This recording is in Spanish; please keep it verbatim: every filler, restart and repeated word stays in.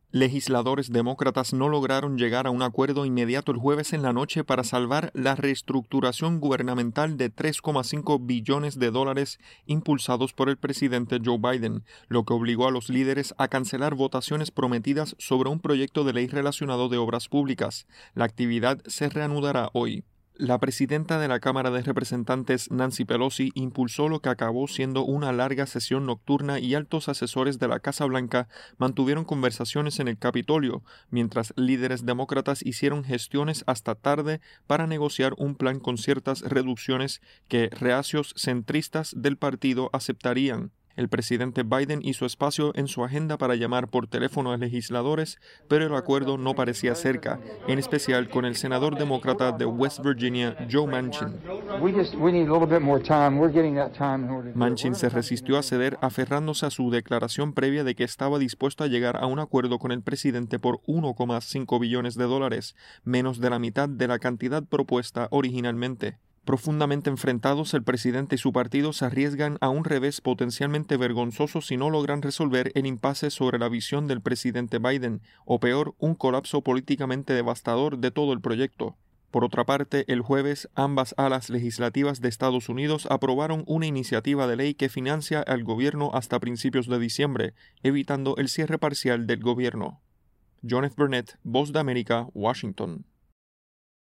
Legisladores demócratas no lograron llegar a un acuerdo inmediato el jueves en la noche para salvar la reestructuración gubernamental de tres coma cinco billones de dólares impulsados por el presidente Joe Biden, lo que obligó a los líderes a cancelar votaciones prometidas sobre un proyecto de ley relacionado de obras públicas. La actividad se reanudará hoy. La presidenta de la Cámara de Representantes, Nancy Pelosi, impulsó lo que acabó siendo una larga sesión nocturna y altos asesores de la Casa Blanca mantuvieron conversaciones en el Capitolio, mientras líderes demócratas hicieron gestiones hasta tarde para negociar un plan con ciertas reducciones que reacios centristas del partido aceptarían. El presidente Biden hizo espacio en su agenda para llamar por teléfono a legisladores, pero el acuerdo no parecía cerca, en especial con el senador demócrata de West Virginia, Joe Manchin. Manchin se resistió a ceder, aferrándose a su declaración previa de que estaba dispuesto a llegar a un acuerdo con el presidente por uno coma cinco billones de dólares, menos de la mitad de la cantidad propuesta originalmente. Profundamente enfrentados, el presidente y su partido se arriesgan a un revés potencialmente vergonzoso si no logran resolver el impasse sobre la visión del presidente Biden, o peor, un colapso políticamente devastador de todo el proyecto. Por otra parte, el jueves, ambas alas legislativas de Estados Unidos aprobaron una iniciativa de ley que financia al gobierno hasta principios de diciembre, evitando el cierre parcial del gobierno. John F. Burnett, Voz de América, Washington.